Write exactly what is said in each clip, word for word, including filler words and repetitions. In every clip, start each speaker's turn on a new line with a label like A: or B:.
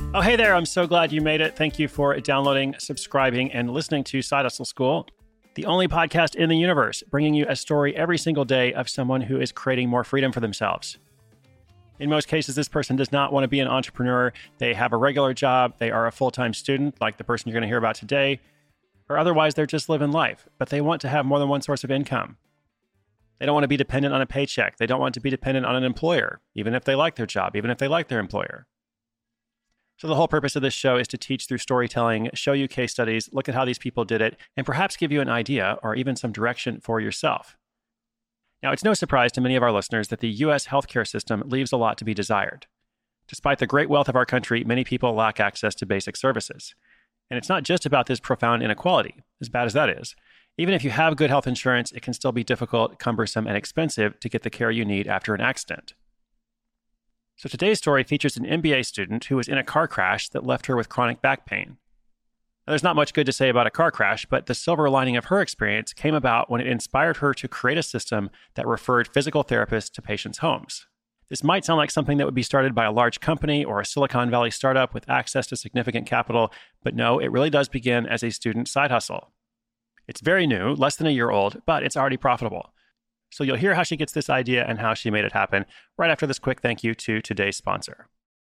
A: Oh, hey there. I'm so glad you made it. Thank you for downloading, subscribing, and listening to Side Hustle School, the only podcast in the universe bringing you a story every single day of someone who is creating more freedom for themselves. In most cases, this person does not want to be an entrepreneur. They have a regular job. They are a full-time student, like the person you're going to hear about today, or otherwise they're just living life, but they want to have more than one source of income. They don't want to be dependent on a paycheck. They don't want to be dependent on an employer, even if they like their job, even if they like their employer. So the whole purpose of this show is to teach through storytelling, show you case studies, look at how these people did it, and perhaps give you an idea or even some direction for yourself. Now, it's no surprise to many of our listeners that the U S healthcare system leaves a lot to be desired. Despite the great wealth of our country, many people lack access to basic services. And it's not just about this profound inequality, as bad as that is. Even if you have good health insurance, it can still be difficult, cumbersome, and expensive to get the care you need after an accident. So today's story features an M B A student who was in a car crash that left her with chronic back pain. Now, there's not much good to say about a car crash, but the silver lining of her experience came about when it inspired her to create a system that referred physical therapists to patients' homes. This might sound like something that would be started by a large company or a Silicon Valley startup with access to significant capital, but no, it really does begin as a student side hustle. It's very new, less than a year old, but it's already profitable. So you'll hear how she gets this idea and how she made it happen right after this quick thank you to today's sponsor.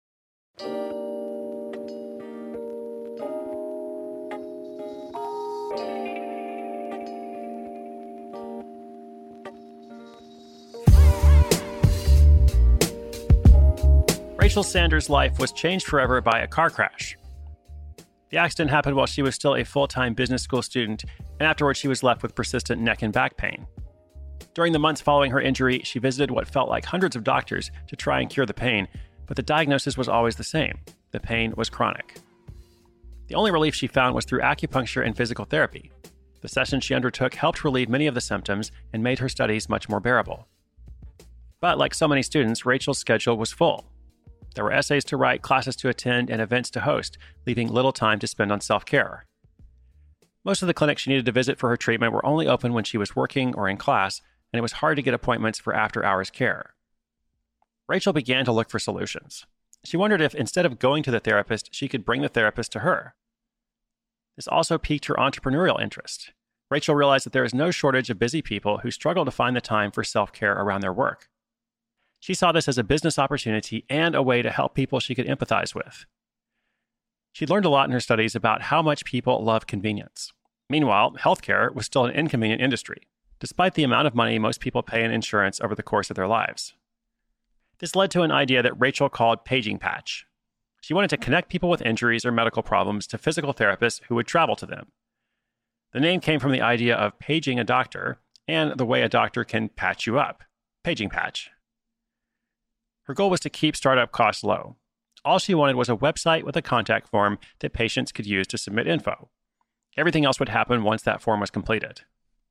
A: Rachel Sanders' life was changed forever by a car crash. The accident happened while she was still a full-time business school student, and afterwards she was left with persistent neck and back pain. During the months following her injury, she visited what felt like hundreds of doctors to try and cure the pain, but the diagnosis was always the same. The pain was chronic. The only relief she found was through acupuncture and physical therapy. The sessions she undertook helped relieve many of the symptoms and made her studies much more bearable. But like so many students, Rachel's schedule was full. There were essays to write, classes to attend, and events to host, leaving little time to spend on self-care. Most of the clinics she needed to visit for her treatment were only open when she was working or in class, and it was hard to get appointments for after-hours care. Rachel began to look for solutions. She wondered if, instead of going to the therapist, she could bring the therapist to her. This also piqued her entrepreneurial interest. Rachel realized that there is no shortage of busy people who struggle to find the time for self-care around their work. She saw this as a business opportunity and a way to help people she could empathize with. She learned a lot in her studies about how much people love convenience. Meanwhile, healthcare was still an inconvenient industry, despite the amount of money most people pay in insurance over the course of their lives. This led to an idea that Rachel called Paging Patch. She wanted to connect people with injuries or medical problems to physical therapists who would travel to them. The name came from the idea of paging a doctor and the way a doctor can patch you up. Paging Patch. Her goal was to keep startup costs low. All she wanted was a website with a contact form that patients could use to submit info. Everything else would happen once that form was completed.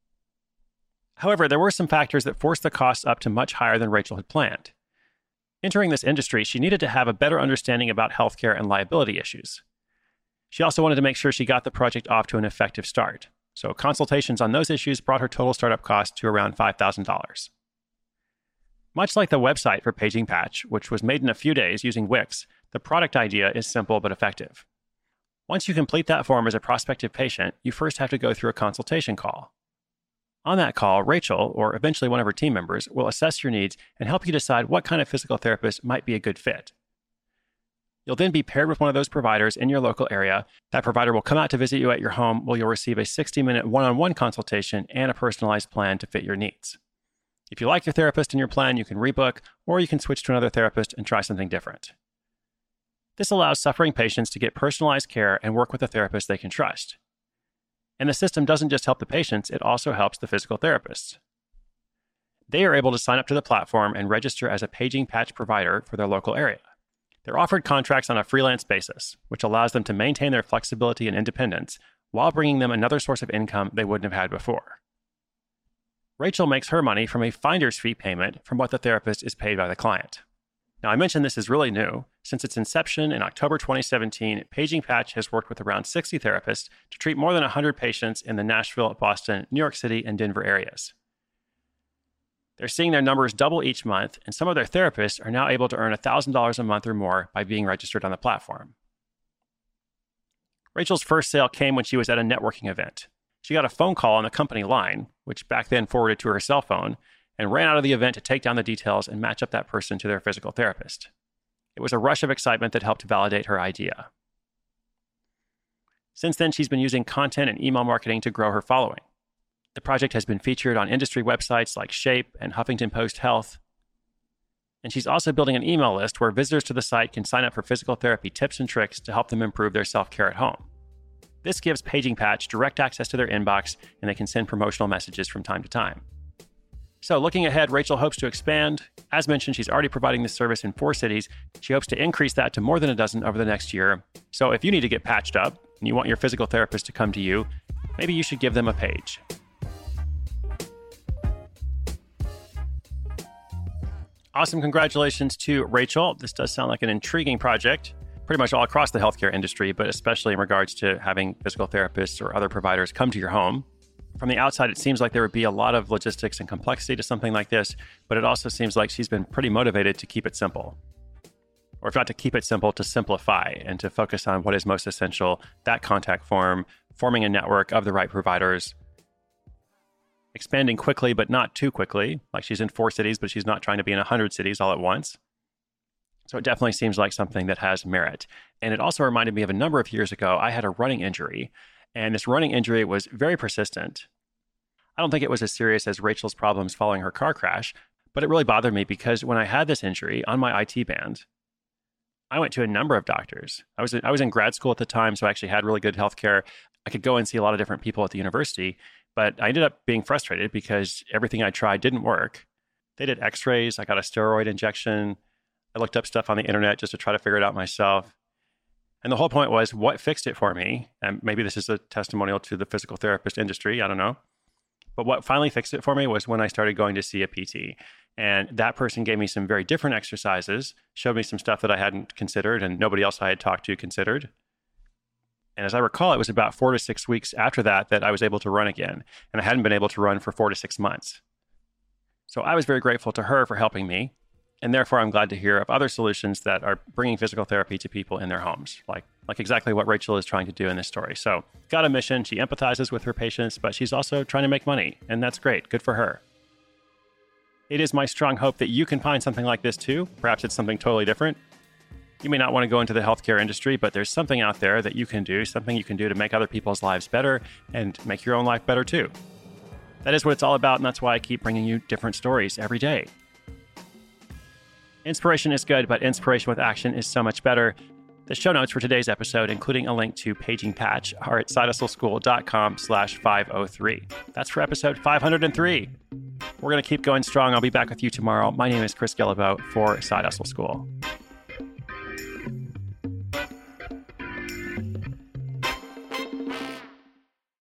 A: However, there were some factors that forced the costs up to much higher than Rachel had planned. Entering this industry, she needed to have a better understanding about healthcare and liability issues. She also wanted to make sure she got the project off to an effective start. So consultations on those issues brought her total startup cost to around five thousand dollars. Much like the website for Paging Patch, which was made in a few days using Wix, the product idea is simple but effective. Once you complete that form as a prospective patient, you first have to go through a consultation call. On that call, Rachel, or eventually one of her team members, will assess your needs and help you decide what kind of physical therapist might be a good fit. You'll then be paired with one of those providers in your local area. That provider will come out to visit you at your home, where you'll receive a sixty-minute one-on-one consultation and a personalized plan to fit your needs. If you like your therapist and your plan, you can rebook, or you can switch to another therapist and try something different. This allows suffering patients to get personalized care and work with a therapist they can trust. And the system doesn't just help the patients, it also helps the physical therapists. They are able to sign up to the platform and register as a Paging Patch provider for their local area. They're offered contracts on a freelance basis, which allows them to maintain their flexibility and independence while bringing them another source of income they wouldn't have had before. Rachel makes her money from a finder's fee payment from what the therapist is paid by the client. Now, I mentioned this is really new. Since its inception in October twenty seventeen, Paging Patch has worked with around sixty therapists to treat more than one hundred patients in the Nashville, Boston, New York City, and Denver areas. They're seeing their numbers double each month, and some of their therapists are now able to earn one thousand dollars a month or more by being registered on the platform. Rachel's first sale came when she was at a networking event. She got a phone call on the company line, which back then forwarded to her cell phone, and ran out of the event to take down the details and match up that person to their physical therapist. It was a rush of excitement that helped validate her idea. Since then, she's been using content and email marketing to grow her following. The project has been featured on industry websites like Shape and Huffington Post Health. And she's also building an email list where visitors to the site can sign up for physical therapy tips and tricks to help them improve their self-care at home. This gives Paging Patch direct access to their inbox, and they can send promotional messages from time to time. So looking ahead, Rachel hopes to expand. As mentioned, she's already providing this service in four cities. She hopes to increase that to more than a dozen over the next year. So if you need to get patched up and you want your physical therapist to come to you, maybe you should give them a page. Awesome. Congratulations to Rachel. This does sound like an intriguing project, pretty much all across the healthcare industry, but especially in regards to having physical therapists or other providers come to your home. From the outside, it seems like there would be a lot of logistics and complexity to something like this, but it also seems like she's been pretty motivated to keep it simple. Or if not to keep it simple, to simplify and to focus on what is most essential, that contact form, forming a network of the right providers, expanding quickly, but not too quickly. Like she's in four cities, but she's not trying to be in one hundred cities all at once. So it definitely seems like something that has merit. And it also reminded me of a number of years ago, I had a running injury, and this running injury was very persistent. I don't think it was as serious as Rachel's problems following her car crash, but it really bothered me because when I had this injury on my I T band, I went to a number of doctors. I was I was in grad school at the time, so I actually had really good healthcare. I could go and see a lot of different people at the university, but I ended up being frustrated because everything I tried didn't work. They did x-rays. I got a steroid injection. I looked up stuff on the internet just to try to figure it out myself. And the whole point was what fixed it for me. And maybe this is a testimonial to the physical therapist industry. I don't know. But what finally fixed it for me was when I started going to see a P T. And that person gave me some very different exercises, showed me some stuff that I hadn't considered and nobody else I had talked to considered. And as I recall, it was about four to six weeks after that that I was able to run again. And I hadn't been able to run for four to six months. So I was very grateful to her for helping me. And therefore, I'm glad to hear of other solutions that are bringing physical therapy to people in their homes, like, like exactly what Rachel is trying to do in this story. So got a mission. She empathizes with her patients, but she's also trying to make money. And that's great. Good for her. It is my strong hope that you can find something like this too. Perhaps it's something totally different. You may not want to go into the healthcare industry, but there's something out there that you can do, something you can do to make other people's lives better and make your own life better too. That is what it's all about, and that's why I keep bringing you different stories every day. Inspiration is good, but inspiration with action is so much better. The show notes for today's episode, including a link to Paging Patch, are at sidehustleschool.com slash 503. That's for episode five hundred three. We're going to keep going strong. I'll be back with you tomorrow. My name is Chris Guillebeau for Side Hustle School.